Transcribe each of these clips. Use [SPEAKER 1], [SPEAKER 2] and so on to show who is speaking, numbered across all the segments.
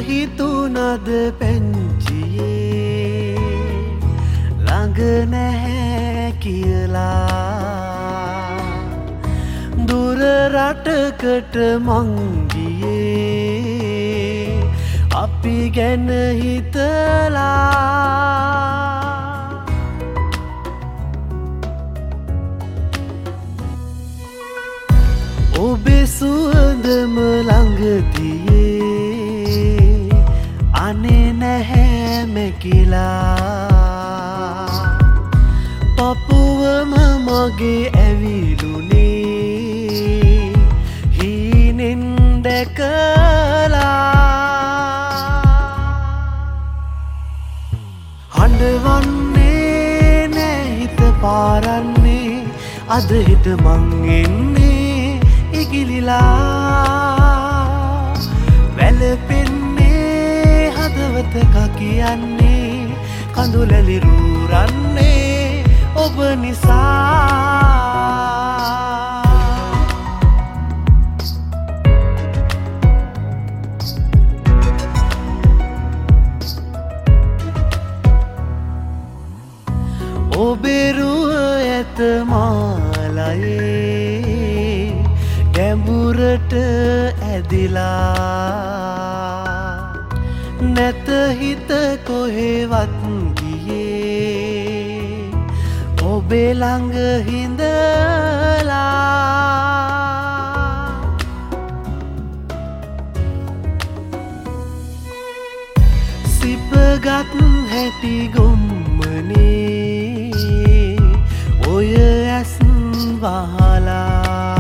[SPEAKER 1] හිතුනද පැංචියේ ළඟ නැහැ කියලා දුර රටකට මං ගියේ අපි ගැන හිතලා ඔබේ සුවඳම ළඟ තියේ අනේ නැහැ මැකිලා පපුවම මගේ ඇවිලුනේ හීනෙන් දැකලා හඬවන්නේ නෑ හිත පාරන්නේ අද හිට මං එන්නේ ඉගිලිලා වැළපෙන්නේ හදවත කකියන්නේ කඳුලැලි රූරන්නේ ඔබ නිසා ඔබේ රුව ඇත මාලයේ ගැඹුරට ඇදිලා නැත හිත කොහෙවත් ගියේ ඔබේ ළඟ හිඳලා සිපගත් හැටි ගොම්මනේ ඔය ඇස් වහලා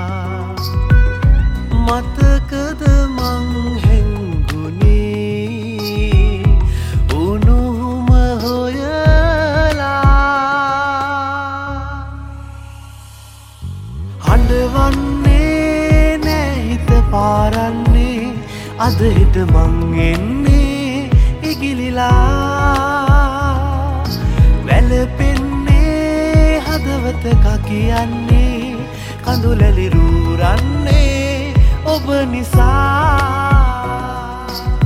[SPEAKER 1] මතකද මං හැංගුනේ උණුහුම හොයලා හඬවන්නේ නෑ හිත පාරන්නේ අද හිට මං එන්නේ ඉගිලිලා වැළපෙන්නේ හදවත කකියන්නේ කඳුලැලි රූරන්නේ ඔබ නිසා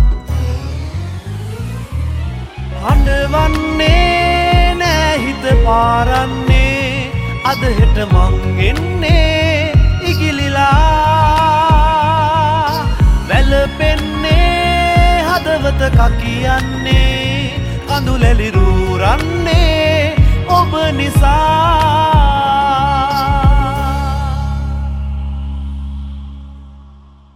[SPEAKER 1] හඬවන්නේ නෑ හිත පාරන්නේ අද හෙට මං එන්නේ ඉගිලිලා වැළපෙන්නේ හදවත කකියන්නේ කඳුලැලි රූරන්නේ ඔබ නිසා